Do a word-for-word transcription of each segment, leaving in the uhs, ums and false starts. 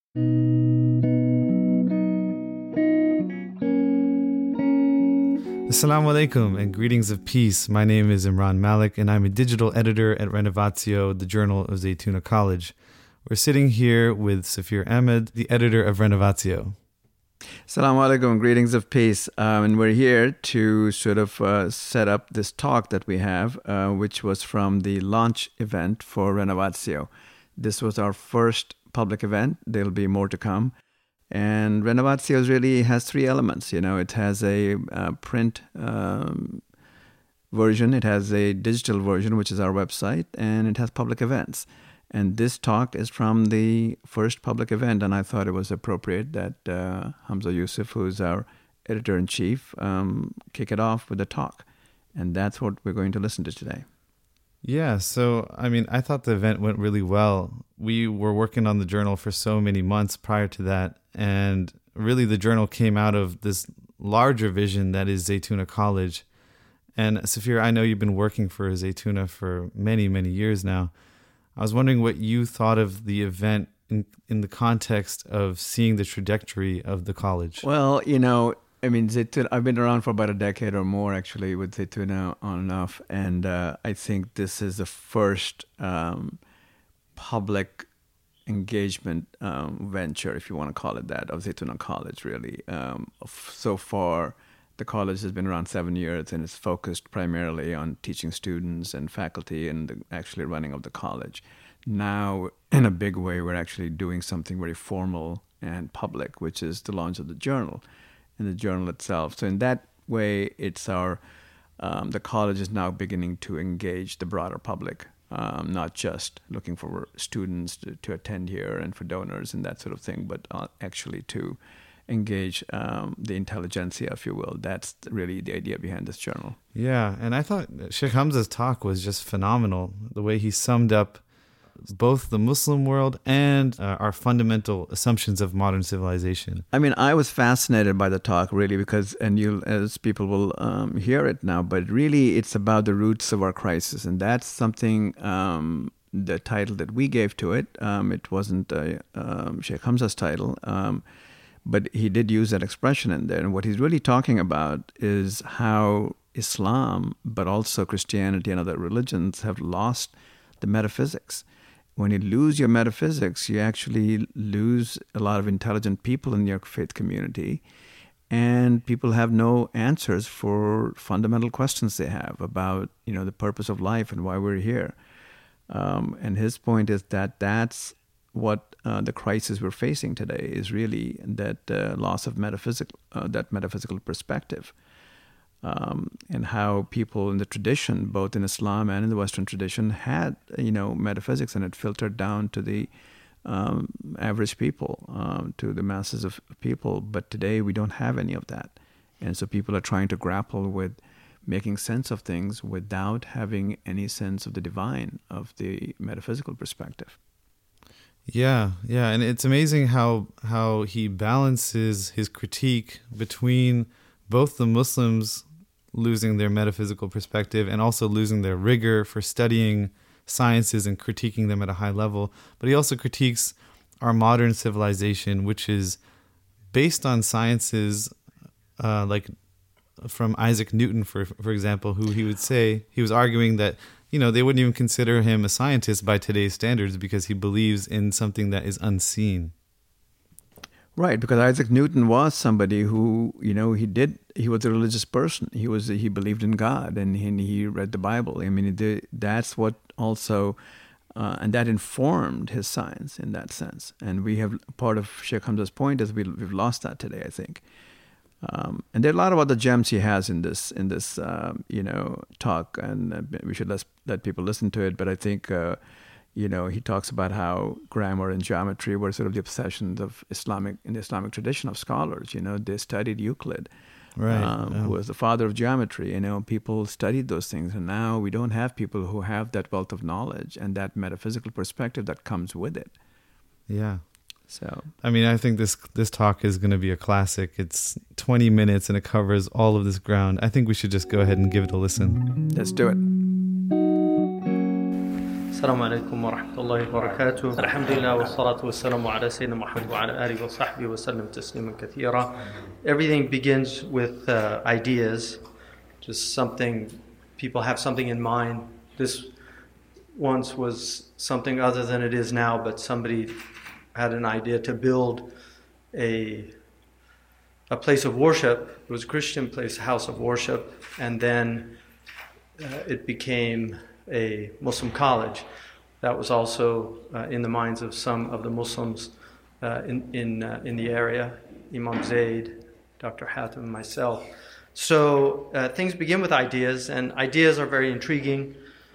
Assalamu alaikum and greetings of peace. My name is Imran Malik and I'm a digital editor at Renovatio, the journal of Zaytuna College. We're sitting here with Safir Ahmed, the editor of Renovatio. Assalamu alaikum and greetings of peace. Um, and we're here to sort of uh, set up this talk that we have, uh, which was from the launch event for Renovatio. This was our first public event. There'll be more to come. And Renovatio really has three elements. You know, it has a uh, print um, version, it has a digital version, which is our website, and it has public events. And this talk is from the first public event, and I thought it was appropriate that uh, Hamza Yusuf, who's our editor-in-chief, um, kick it off with a talk. And that's what we're going to listen to today. Yeah, so, I mean, I thought the event went really well. We were working on the journal for so many months prior to that, and really the journal came out of this larger vision that is Zaytuna College. And Safir, I know you've been working for Zaytuna for many, many years now. I was wondering what you thought of the event in, in the context of seeing the trajectory of the college. Well, you know, I mean, Zaytuna, I've been around for about a decade or more, actually, with Zaytuna on and off. And uh, I think this is the first um, public engagement um, venture, if you want to call it that, of Zaytuna College, really. Um, so far, the college has been around seven years, and it's focused primarily on teaching students and faculty and the actually running of the college. Now, in a big way, we're actually doing something very formal and public, which is the launch of the journal. In the journal itself. So in that way, it's our, um, the college is now beginning to engage the broader public, um, not just looking for students to, to attend here and for donors and that sort of thing, but uh, actually to engage um, the intelligentsia, if you will. That's really the idea behind this journal. Yeah, and I thought Sheikh Hamza's talk was just phenomenal, the way he summed up both the Muslim world and uh, our fundamental assumptions of modern civilization. I mean, I was fascinated by the talk, really, because, and you, as people will um, hear it now, but really it's about the roots of our crisis. And that's something, um, the title that we gave to it, um, it wasn't uh, um, Sheikh Hamza's title, um, but he did use that expression in there. And what he's really talking about is how Islam, but also Christianity and other religions have lost the metaphysics. When you lose your metaphysics, you actually lose a lot of intelligent people in your faith community, and people have no answers for fundamental questions they have about, you know, the purpose of life and why we're here. Um, and his point is that that's what uh, the crisis we're facing today is, really that uh, loss of metaphysical, uh, that metaphysical perspective. Um, and how people in the tradition, both in Islam and in the Western tradition, had, you know, metaphysics, and it filtered down to the um, average people, um, to the masses of people. But today we don't have any of that. And so people are trying to grapple with making sense of things without having any sense of the divine, of the metaphysical perspective. Yeah, yeah. And it's amazing how how he balances his critique between both the Muslims losing their metaphysical perspective and also losing their rigor for studying sciences and critiquing them at a high level. But he also critiques our modern civilization, which is based on sciences uh, like from Isaac Newton, for for example, who he would say, he was arguing that, you know, they wouldn't even consider him a scientist by today's standards because he believes in something that is unseen. Right, because Isaac Newton was somebody who, you know, he did, he was a religious person. He was, he believed in God, and he, and he read the Bible. I mean, did, that's what also, uh, and that informed his science in that sense. And we have, part of Sheikh Hamza's point is we, we've lost that today, I think. Um, and there are a lot of other gems he has in this, in this, um, you know, talk, and uh, we should let, let people listen to it. But I think, uh, you know, he talks about how grammar and geometry were sort of the obsessions of Islamic, in the Islamic tradition of scholars. You know, they studied Euclid, right, um, yeah. who was the father of geometry. You know, people studied those things, and now we don't have people who have that wealth of knowledge and that metaphysical perspective that comes with it. Yeah. So, I mean, I think this this talk is going to be a classic. It's twenty minutes and it covers all of this ground. I think we should just go ahead and give it a listen. Let's do it. السلام عليكم ورحمة الله وبركاته. الحمد لله والصلاة والسلام على سيدنا محمد وعلى آله وصحبه وسلم تسليما كثيرا. Everything begins with uh, ideas, just something, people have something in mind. This once was something other than it is now, but somebody had an idea to build a a place of worship. It was a Christian place, a house of worship, and then uh, it became a Muslim college. That was also uh, in the minds of some of the Muslims uh, in in uh, in the area, Imam Zaid, Doctor Hatem, myself. So uh, things begin with ideas, and ideas are very intriguing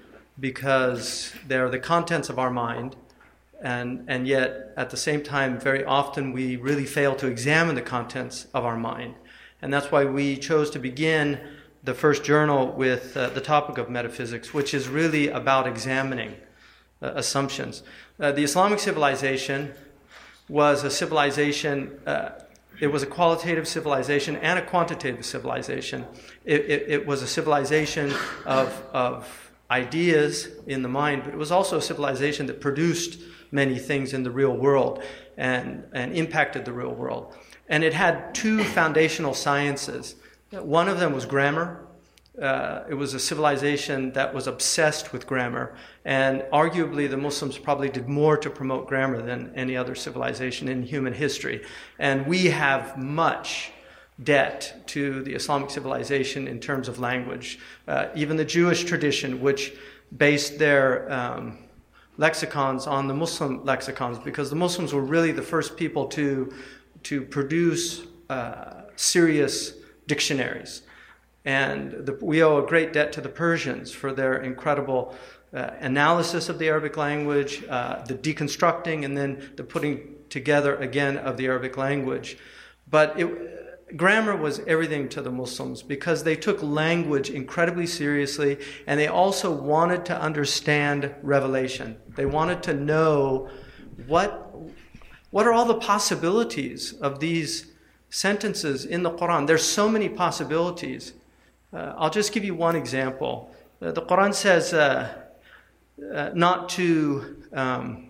because they're the contents of our mind, and and yet at the same time, very often we really fail to examine the contents of our mind. And that's why we chose to begin the first journal with uh, the topic of metaphysics, which is really about examining uh, assumptions. Uh, the Islamic civilization was a civilization, uh, it was a qualitative civilization and a quantitative civilization. It, it, it was a civilization of, of ideas in the mind, but it was also a civilization that produced many things in the real world and, and impacted the real world. And it had two foundational sciences. One of them was grammar. Uh, it was a civilization that was obsessed with grammar, and arguably the Muslims probably did more to promote grammar than any other civilization in human history. And we have much debt to the Islamic civilization in terms of language. Uh, even the Jewish tradition, which based their um, lexicons on the Muslim lexicons, because the Muslims were really the first people to to produce uh, serious dictionaries. And the, we owe a great debt to the Persians for their incredible uh, analysis of the Arabic language, uh, the deconstructing, and then the putting together again of the Arabic language. But it, grammar was everything to the Muslims because they took language incredibly seriously, and they also wanted to understand revelation. They wanted to know what what are all the possibilities of these sentences in the Quran. There's so many possibilities. Uh, I'll just give you one example. Uh, the Quran says uh, uh, not to um,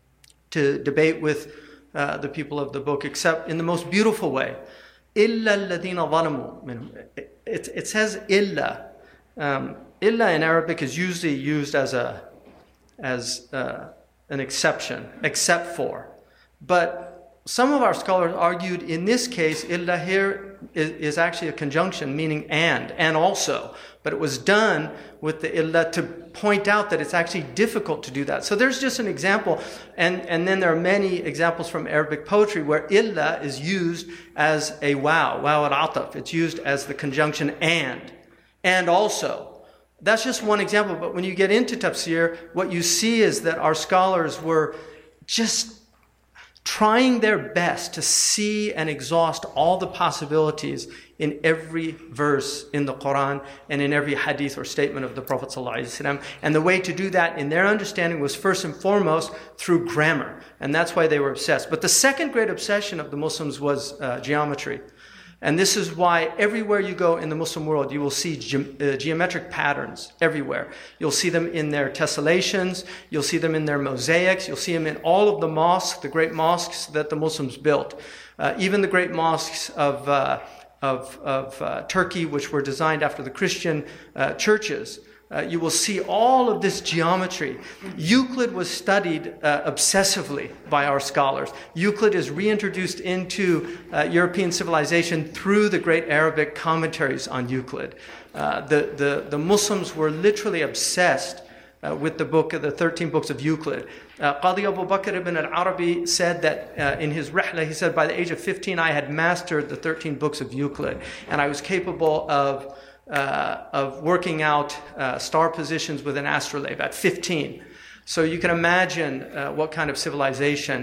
to debate with uh, the people of the book, except in the most beautiful way. إِلَّا الَّذِينَ ظَلَمُوا. It, it says illa. Um, illa in Arabic is usually used as a as uh, an exception, except for. But some of our scholars argued in this case, illa here is, is actually a conjunction, meaning and, and also. But it was done with the illa to point out that it's actually difficult to do that. So there's just an example. And, and then there are many examples from Arabic poetry where illa is used as a wow, wow al-ataf. It's used as the conjunction and, and also. That's just one example. But when you get into tafsir, what you see is that our scholars were just trying their best to see and exhaust all the possibilities in every verse in the Quran and in every hadith or statement of the Prophet ﷺ. And the way to do that in their understanding was first and foremost through grammar. And that's why they were obsessed. But the second great obsession of the Muslims was uh, geometry. And this is why everywhere you go in the Muslim world, you will see ge- uh, geometric patterns everywhere. You'll see them in their tessellations. You'll see them in their mosaics. You'll see them in all of the mosques, the great mosques that the Muslims built. Uh, even the great mosques of, uh, of, of uh, Turkey, which were designed after the Christian uh, churches. Uh, you will see all of this geometry. Euclid was studied uh, obsessively by our scholars. Euclid is reintroduced into uh, European civilization through the great Arabic commentaries on Euclid. Uh, the, the, the Muslims were literally obsessed uh, with the book of the thirteen books of Euclid. Uh, Qadi Abu Bakr ibn al-Arabi said that uh, in his Rihla, he said, by the age of fifteen, I had mastered the thirteen books of Euclid, and I was capable of Uh, of working out uh, star positions with an astrolabe at fifteen. So you can imagine uh, what kind of civilization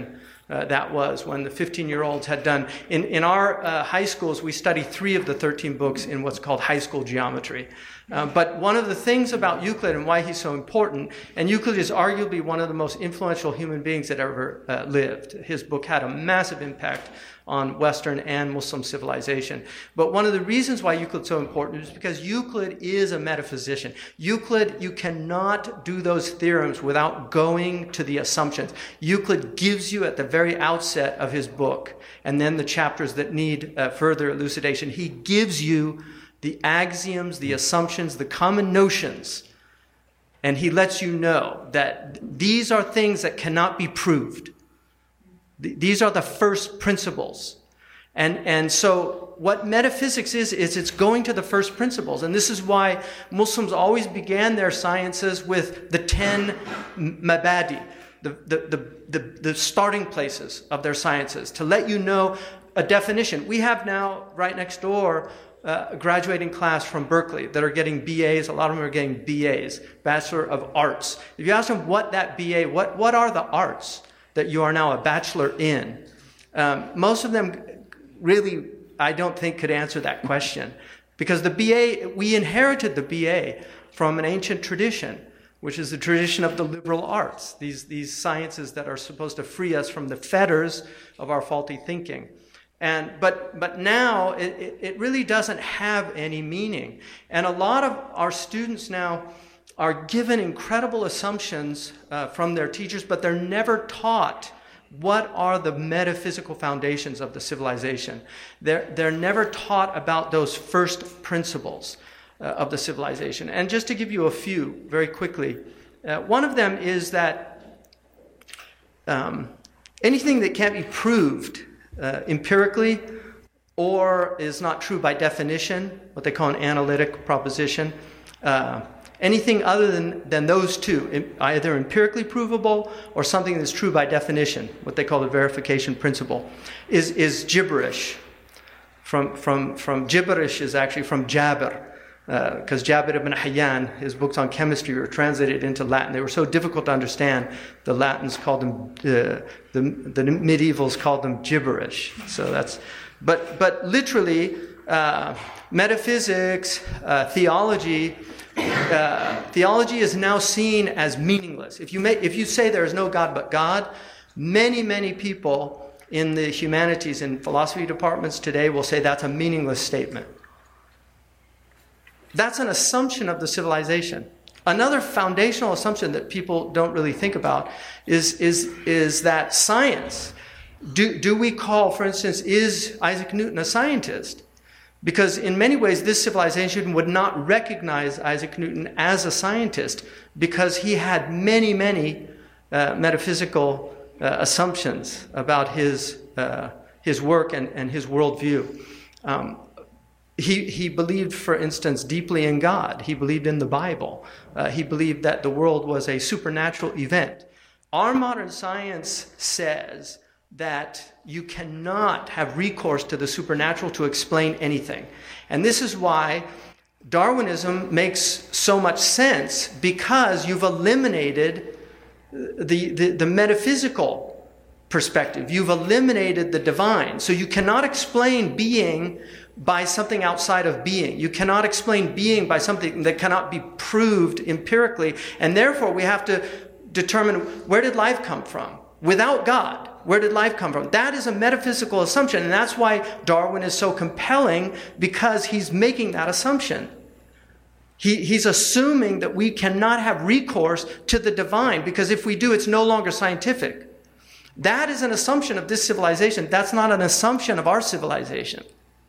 uh, that was when the fifteen-year-olds had done. In, in our uh, high schools, we study three of the thirteen books in what's called high school geometry. Uh, but one of the things about Euclid and why he's so important, and Euclid is arguably one of the most influential human beings that ever uh, lived. His book had a massive impact on Western and Muslim civilization. But one of the reasons why Euclid's so important is because Euclid is a metaphysician. Euclid, you cannot do those theorems without going to the assumptions. Euclid gives you at the very outset of his book, and then the chapters that need uh, further elucidation, he gives you the axioms, the assumptions, the common notions, and he lets you know that these are things that cannot be proved. These are the first principles. And, and so what metaphysics is, is it's going to the first principles. And this is why Muslims always began their sciences with the ten mabadi, the, the, the, the, the starting places of their sciences, to let you know a definition. We have now, right next door, uh, a graduating class from Berkeley that are getting B As. A lot of them are getting B As, Bachelor of Arts. If you ask them what that B A, what, what are the arts that you are now a bachelor in? Um, most of them really, I don't think, could answer that question. Because the B A, we inherited the B A from an ancient tradition, which is the tradition of the liberal arts, these, these sciences that are supposed to free us from the fetters of our faulty thinking. And, but, but now it, it really doesn't have any meaning. And a lot of our students now are given incredible assumptions uh, from their teachers, but they're never taught what are the metaphysical foundations of the civilization. They're, they're never taught about those first principles uh, of the civilization. And just to give you a few very quickly, uh, one of them is that um, anything that can't be proved uh, empirically or is not true by definition, what they call an analytic proposition, uh, anything other than, than those two, either empirically provable or something that's true by definition, what they call the verification principle, is, is gibberish. From, from, from gibberish is actually from Jabir, because uh, Jabir ibn Hayyan, his books on chemistry were translated into Latin. They were so difficult to understand, the Latins called them, uh, the, the medievals called them gibberish. So that's, but, but literally, uh, metaphysics, uh, theology, Uh, theology is now seen as meaningless. If you, may, if you say there is no God but God, many, many people in the humanities and philosophy departments today will say that's a meaningless statement. That's an assumption of the civilization. Another foundational assumption that people don't really think about is, is, is that science, do, do we call, for instance, is Isaac Newton a scientist? Because in many ways, this civilization would not recognize Isaac Newton as a scientist because he had many, many uh, metaphysical uh, assumptions about his, uh, his work and, and his worldview. Um, he, he believed, for instance, deeply in God. He believed in the Bible. Uh, he believed that the world was a supernatural event. Our modern science says that you cannot have recourse to the supernatural to explain anything. And this is why Darwinism makes so much sense, because you've eliminated the, the, the metaphysical perspective. You've eliminated the divine. So you cannot explain being by something outside of being. You cannot explain being by something that cannot be proved empirically. And therefore we have to determine, where did life come from? Without God, where did life come from? That is a metaphysical assumption, and that's why Darwin is so compelling, because he's making that assumption. He, he's assuming that we cannot have recourse to the divine, because if we do, it's no longer scientific. That is an assumption of this civilization. That's not an assumption of our civilization.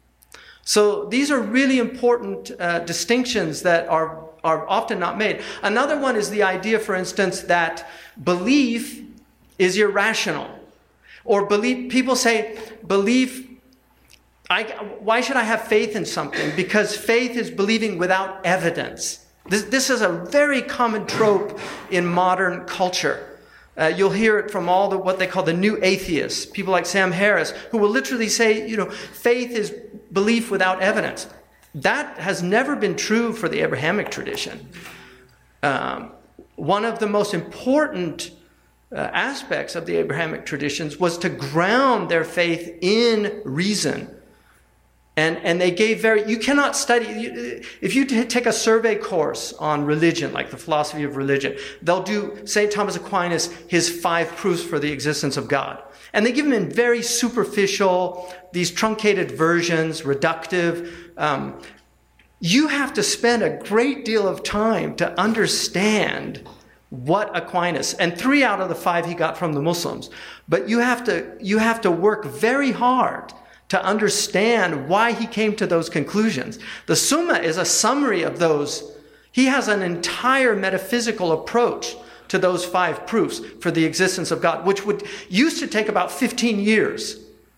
So these are really important uh, distinctions that are, are often not made. Another one is the idea, for instance, that belief is irrational. Or belief, people say, belief, I, why should I have faith in something? Because faith is believing without evidence. This, this is a very common trope in modern culture. Uh, you'll hear it from all the what they call the new atheists, people like Sam Harris, who will literally say, you know, faith is belief without evidence. That has never been true for the Abrahamic tradition. Um, one of the most important uh, aspects of the Abrahamic traditions was to ground their faith in reason. And, and they gave very, you cannot study, if you take a survey course on religion, like the philosophy of religion, they'll do Saint Thomas Aquinas, his five proofs for the existence of God. And they give them in very superficial, these truncated versions, reductive. Um, you have to spend a great deal of time to understand what Aquinas, and three out of the five he got from the Muslims, but you have to, you have to work very hard to understand why he came to those conclusions. The Summa is a summary of those. He has an entire metaphysical approach to those five proofs for the existence of God, which would used to take about fifteen years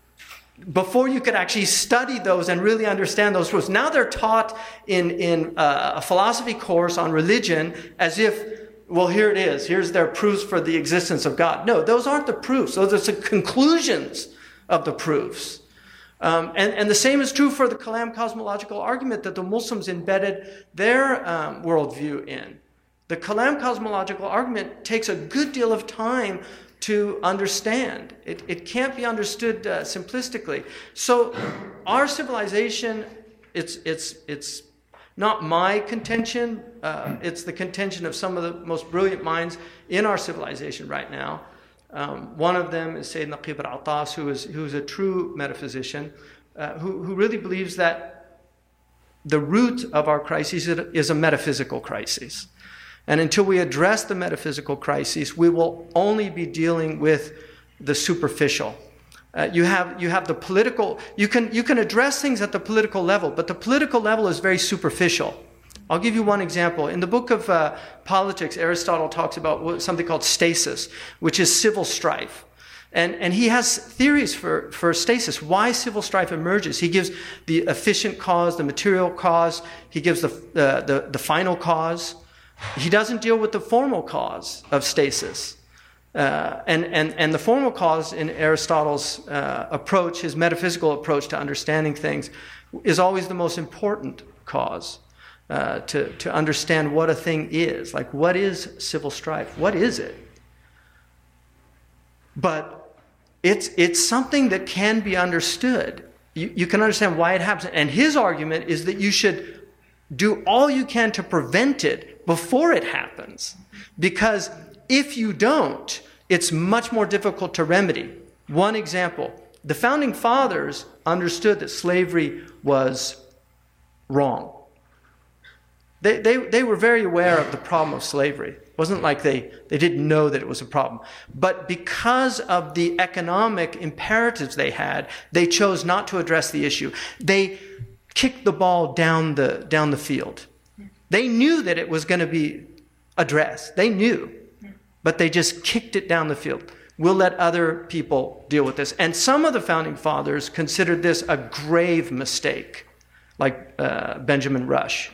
before you could actually study those and really understand those proofs. Now they're taught in, in a philosophy course on religion as if, well, here it is. Here's their proofs for the existence of God. No, those aren't the proofs. Those are the conclusions of the proofs. Um, and, and the same is true for the Kalam cosmological argument that the Muslims embedded their um, worldview in. The Kalam cosmological argument takes a good deal of time to understand. It, it can't be understood uh, simplistically. So our civilization, it's, it's, it's not my contention. Uh, it's the contention of some of the most brilliant minds in our civilization right now. Um, one of them is Sayyid Naqib al-Attas, who is, who is a true metaphysician, uh, who, who really believes that the root of our crisis is a metaphysical crisis. And until we address the metaphysical crisis, we will only be dealing with the superficial. Uh, you have, you have the political, you can, you can address things at the political level, but the political level is very superficial. I'll give you one example. In the book of uh, Politics, Aristotle talks about something called stasis, which is civil strife. And, and he has theories for, for stasis, why civil strife emerges. He gives the efficient cause, the material cause. He gives the, uh, the, the final cause. He doesn't deal with the formal cause of stasis. Uh, and, and, and the formal cause in Aristotle's uh, approach, his metaphysical approach to understanding things, is always the most important cause. Uh, to, to understand what a thing is. Like, what is civil strife? What is it? But it's, it's something that can be understood. You, you can understand why it happens. And his argument is that you should do all you can to prevent it before it happens. Because if you don't, it's much more difficult to remedy. One example, the Founding Fathers understood that slavery was wrong. They, they, they were very aware of the problem of slavery. It wasn't like they, they didn't know that it was a problem. But because of the economic imperatives they had, they chose not to address the issue. They kicked the ball down the, down the field. They knew that it was going to be addressed. They knew. But they just kicked it down the field. We'll let other people deal with this. And some of the Founding Fathers considered this a grave mistake, like uh, Benjamin Rush.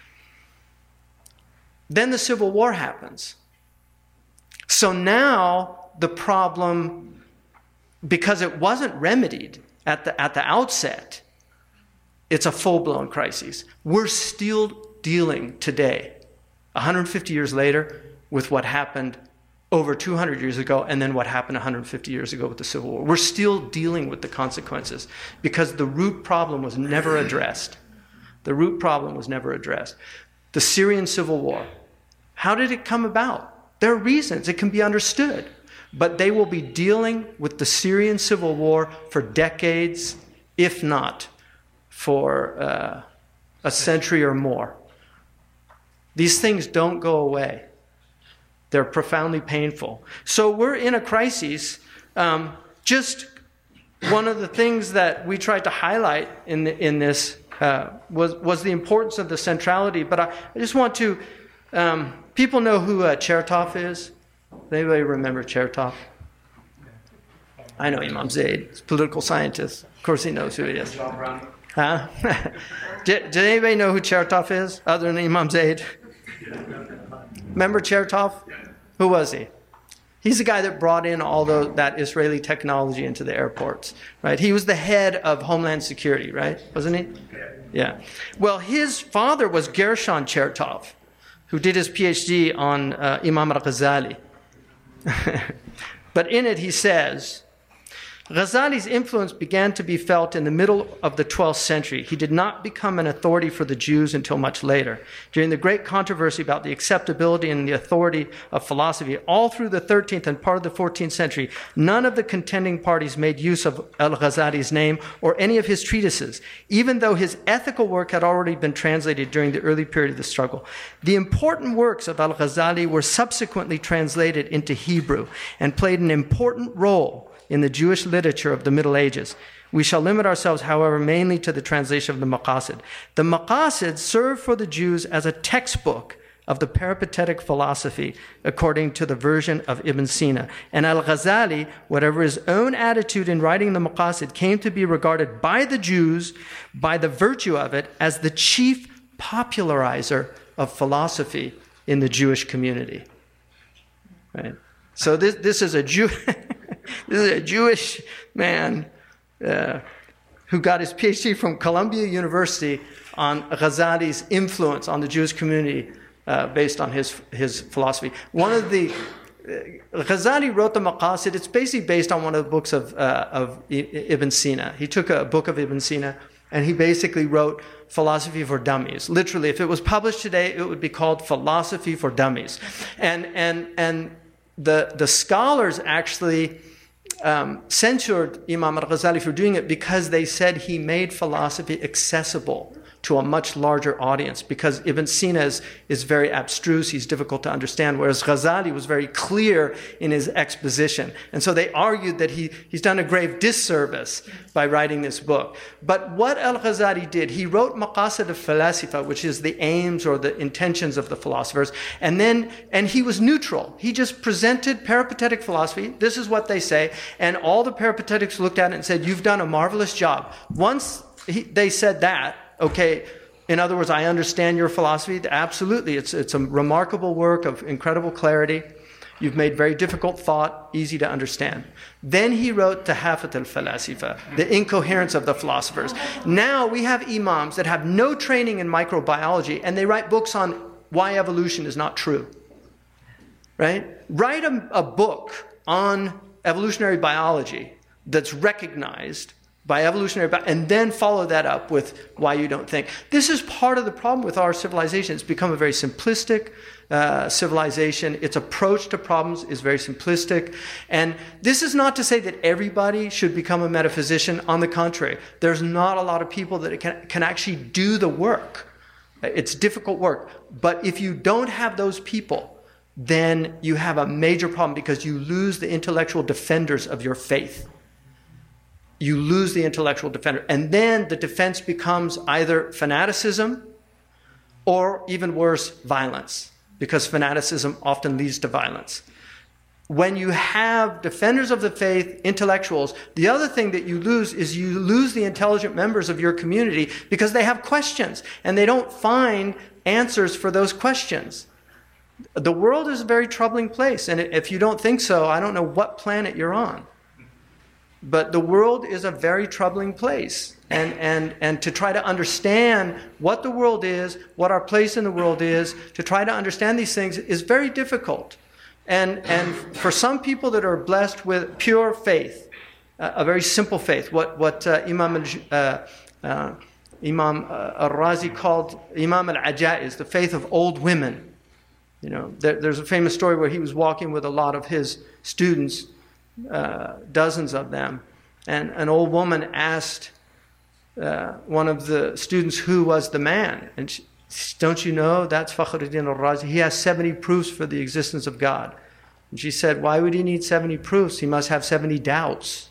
Then the Civil War happens. So now the problem, because it wasn't remedied at the, at the outset, it's a full-blown crisis. We're still dealing today, one hundred fifty years later, with what happened over two hundred years ago, and then what happened one hundred fifty years ago with the Civil War. We're still dealing with the consequences because the root problem was never addressed. The root problem was never addressed. The Syrian Civil War. How did it come about? There are reasons. It can be understood. But they will be dealing with the Syrian Civil War for decades, if not for uh, a century or more. These things don't go away. They're profoundly painful. So we're in a crisis. Um, just one of the things that we tried to highlight in, the, in this Uh, was, was the importance of the centrality. But I, I just want to, um, people know who uh, Chertoff is? Does anybody remember Chertoff? I know Imam Zaid, he's a political scientist. Of course he knows who he is. Huh? did, did anybody know who Chertoff is, other than Imam Zaid? Remember Chertoff? Who was he? He's the guy that brought in all the, that Israeli technology into the airports, right? He was the head of Homeland Security, right? Wasn't he? Yeah. Well, his father was Gershon Chertoff, who did his PhD on uh, Imam al-Ghazali. But in it he says, Ghazali's influence began to be felt in the middle of the twelfth century. He did not become an authority for the Jews until much later. During the great controversy about the acceptability and the authority of philosophy, all through the thirteenth and part of the fourteenth century, none of the contending parties made use of al-Ghazali's name or any of his treatises, even though his ethical work had already been translated during the early period of the struggle. The important works of al-Ghazali were subsequently translated into Hebrew and played an important role in the Jewish literature of the Middle Ages. We shall limit ourselves, however, mainly to the translation of the Maqasid. The Maqasid served for the Jews as a textbook of the peripatetic philosophy, according to the version of Ibn Sina. And al-Ghazali, whatever his own attitude in writing the Maqasid, came to be regarded by the Jews, by the virtue of it, as the chief popularizer of philosophy in the Jewish community. Right? So this, this is a Jew... This is a Jewish man uh, who got his PhD from Columbia University on Ghazali's influence on the Jewish community uh, based on his his philosophy. One of the uh, Ghazali wrote the Maqasid. It's basically based on one of the books of uh, of Ibn Sina. He took a book of Ibn Sina and he basically wrote Philosophy for Dummies. Literally, if it was published today, it would be called Philosophy for Dummies. And and and the the scholars actually Um, censured Imam al-Ghazali for doing it because they said he made philosophy accessible to a much larger audience, because Ibn Sina is, is very abstruse, he's difficult to understand, whereas Ghazali was very clear in his exposition. And so they argued that he, he's done a grave disservice by writing this book. But what al-Ghazali did, he wrote Maqasid al-Falasifa, which is the aims or the intentions of the philosophers, and then, and he was neutral. He just presented peripatetic philosophy, this is what they say, and all the peripatetics looked at it and said, you've done a marvelous job. Once he, they said that, okay, in other words, I understand your philosophy. Absolutely, it's it's a remarkable work of incredible clarity. You've made very difficult thought easy to understand. Then he wrote Tahafut al-Falasifa, the incoherence of the philosophers. Now we have imams that have no training in microbiology, and they write books on why evolution is not true. Right? Write a, a book on evolutionary biology that's recognized by evolutionary, and then follow that up with why you don't think. This is part of the problem with our civilization. It's become a very simplistic uh, civilization. Its approach to problems is very simplistic. And this is not to say that everybody should become a metaphysician. On the contrary, there's not a lot of people that can, can actually do the work. It's difficult work. But if you don't have those people, then you have a major problem, because you lose the intellectual defenders of your faith. You lose the intellectual defender. And then the defense becomes either fanaticism or, even worse, violence, because fanaticism often leads to violence. When you have defenders of the faith, intellectuals, the other thing that you lose is you lose the intelligent members of your community, because they have questions and they don't find answers for those questions. The world is a very troubling place, and if you don't think so, I don't know what planet you're on. But the world is a very troubling place. And, and, and to try to understand what the world is, what our place in the world is, to try to understand these things is very difficult. And, and for some people that are blessed with pure faith, uh, a very simple faith, what, what uh, Imam, uh, uh, Imam uh, al-Razi called Imam al-Ajaiz, the faith of old women. You know, there, there's a famous story where he was walking with a lot of his students, uh, dozens of them, and an old woman asked uh, one of the students who was the man. And she, don't you know, that's Fakhruddin al-Razi. He has seventy proofs for the existence of God. And she said, why would he need seventy proofs? He must have seventy doubts.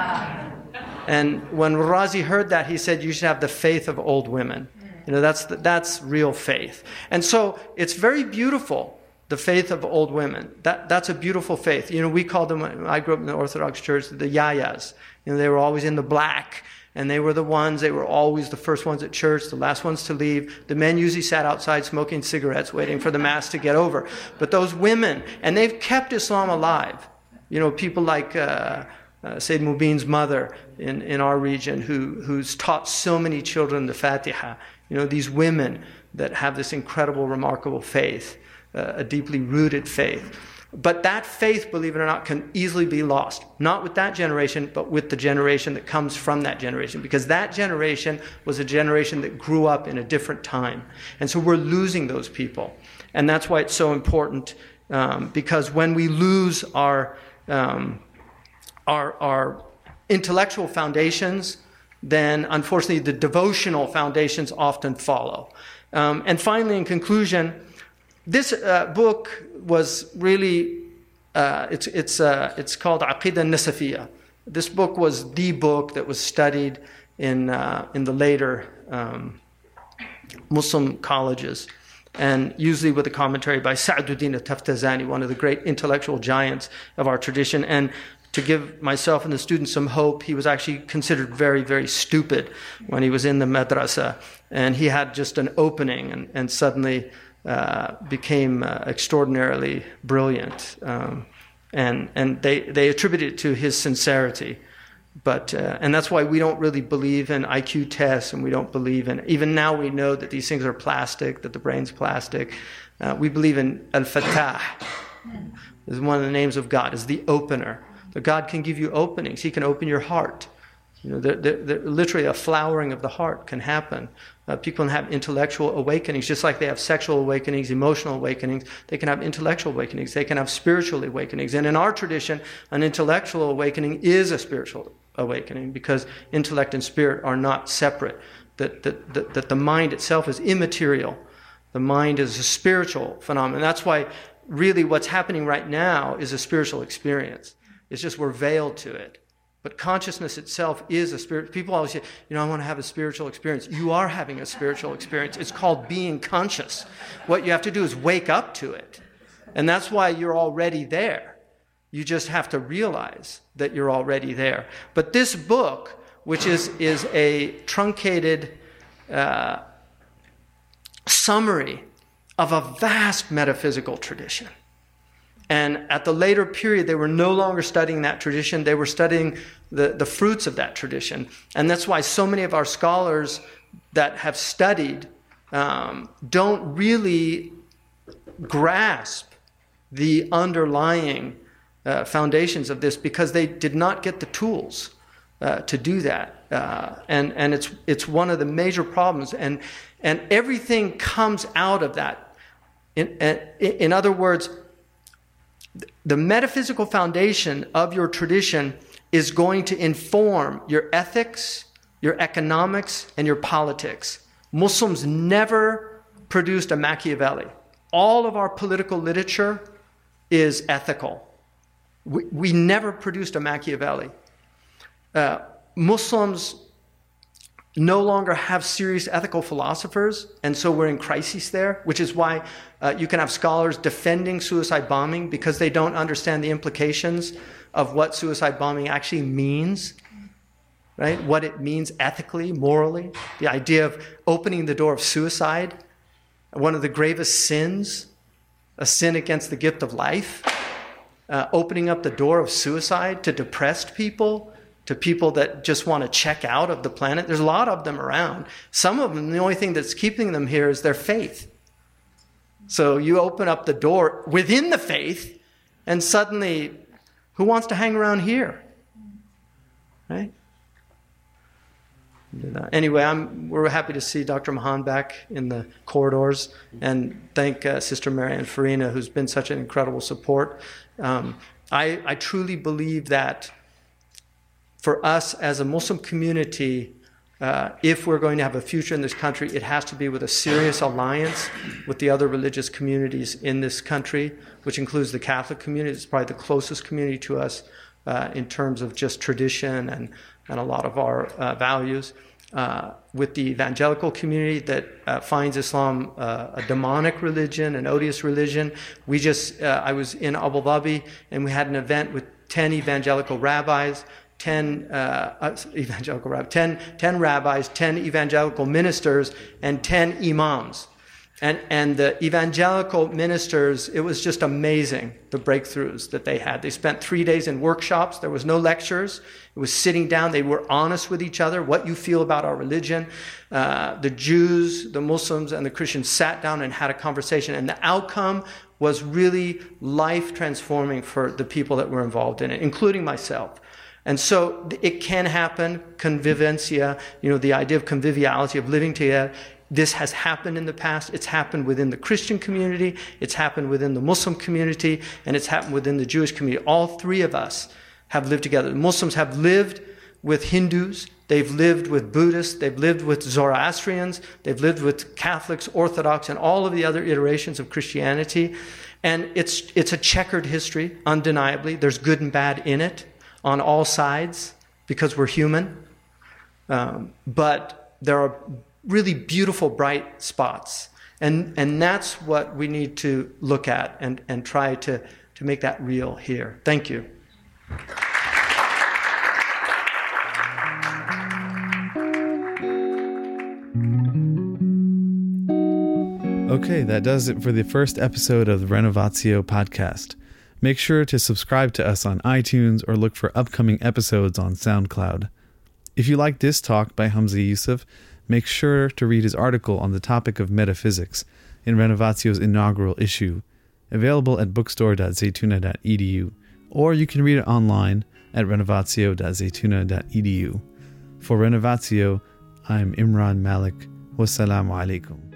And when Razi heard that, he said, you should have the faith of old women. You know, that's, the, that's real faith. And so it's very beautiful, the faith of old women. That, that's a beautiful faith. You know, we called them, I grew up in the Orthodox Church, the yayas. You know, they were always in the black. And they were the ones, they were always the first ones at church, the last ones to leave. The men usually sat outside smoking cigarettes, waiting for the mass to get over. But those women, and they've kept Islam alive. You know, people like uh, uh, Sayyid Mubin's mother in, in our region, who, who's taught so many children the Fatiha. You know, these women that have this incredible, remarkable faith, uh, a deeply rooted faith. But that faith, believe it or not, can easily be lost. Not with that generation, but with the generation that comes from that generation. Because that generation was a generation that grew up in a different time. And so we're losing those people. And that's why it's so important. Um, because when we lose our, um, our, our intellectual foundations, then unfortunately the devotional foundations often follow. Um, and finally, in conclusion, this uh, book was really, uh, it's, it's, uh, it's called Aqidah Nasafiyya. This book was the book that was studied in, uh, in the later um, Muslim colleges, and usually with a commentary by Sa'duddin al-Taftazani, one of the great intellectual giants of our tradition. And to give myself and the students some hope, he was actually considered very, very stupid when he was in the madrasa. And he had just an opening and, and suddenly uh, became uh, extraordinarily brilliant. Um, and and they, they attributed it to his sincerity. But uh, and that's why we don't really believe in I Q tests, and we don't believe in, even now we know that these things are plastic, that the brain's plastic. Uh, we believe in Al-Fattah. This is one of the names of God, is the opener. That God can give you openings. He can open your heart. You know, they're, they're, they're literally a flowering of the heart can happen. Uh, people can have intellectual awakenings, just like they have sexual awakenings, emotional awakenings. They can have intellectual awakenings. They can have spiritual awakenings. And in our tradition, an intellectual awakening is a spiritual awakening, because intellect and spirit are not separate. That, that, that, that the mind itself is immaterial. The mind is a spiritual phenomenon. That's why really what's happening right now is a spiritual experience. It's just we're veiled to it. But consciousness itself is a spirit. People always say, you know, I want to have a spiritual experience. You are having a spiritual experience. It's called being conscious. What you have to do is wake up to it. And that's why you're already there. You just have to realize that you're already there. But this book, which is, is a truncated uh, summary of a vast metaphysical tradition. And at the later period, they were no longer studying that tradition. They were studying the, the fruits of that tradition. And that's why so many of our scholars that have studied um, don't really grasp the underlying uh, foundations of this, because they did not get the tools uh, to do that. Uh, and and it's it's one of the major problems. And, and everything comes out of that. In, in, in other words, the metaphysical foundation of your tradition is going to inform your ethics, your economics, and your politics. Muslims never produced a Machiavelli. All of our political literature is ethical. We, we never produced a Machiavelli. Uh, Muslims no longer have serious ethical philosophers, and so we're in crisis there, which is why uh, you can have scholars defending suicide bombing, because they don't understand the implications of what suicide bombing actually means, right? What it means ethically, morally. The idea of opening the door of suicide, one of the gravest sins, a sin against the gift of life, uh, opening up the door of suicide to depressed people, to people that just want to check out of the planet. There's a lot of them around. Some of them, the only thing that's keeping them here is their faith. So you open up the door within the faith, and suddenly, who wants to hang around here? Right? Anyway, I'm, we're happy to see Doctor Mahan back in the corridors, and thank uh, Sister Marianne Farina, who's been such an incredible support. Um, I, I truly believe that for us as a Muslim community, uh, if we're going to have a future in this country, it has to be with a serious alliance with the other religious communities in this country, which includes the Catholic community. It's probably the closest community to us uh, in terms of just tradition and, and a lot of our uh, values. Uh, with the evangelical community that uh, finds Islam uh, a demonic religion, an odious religion. We just, uh, I was in Abu Dhabi, and we had an event with ten evangelical rabbis, ten uh, uh, evangelical rabbis, ten, ten rabbis, ten evangelical ministers, and ten imams. And, and the evangelical ministers, it was just amazing, the breakthroughs that they had. They spent three days in workshops. There was no lectures. It was sitting down. They were honest with each other. What you feel about our religion. Uh, the Jews, the Muslims, and the Christians sat down and had a conversation. And the outcome was really life transforming for the people that were involved in it, including myself. And so it can happen, convivencia, you know, the idea of conviviality, of living together. This has happened in the past. It's happened within the Christian community. It's happened within the Muslim community. And it's happened within the Jewish community. All three of us have lived together. The Muslims have lived with Hindus. They've lived with Buddhists. They've lived with Zoroastrians. They've lived with Catholics, Orthodox, and all of the other iterations of Christianity. And it's, it's a checkered history, undeniably. There's good and bad in it on all sides because we're human. Um, but there are really beautiful, bright spots. And and that's what we need to look at and, and try to, to make that real here. Thank you. Okay, that does it for the first episode of the Renovatio podcast. Make sure to subscribe to us on iTunes or look for upcoming episodes on SoundCloud. If you like this talk by Hamza Yusuf, make sure to read his article on the topic of metaphysics in Renovatio's inaugural issue, available at bookstore dot zaytuna dot e d u, or you can read it online at renovatio dot zaytuna dot e d u. For Renovatio, I'm Imran Malik. Wassalamu alaikum.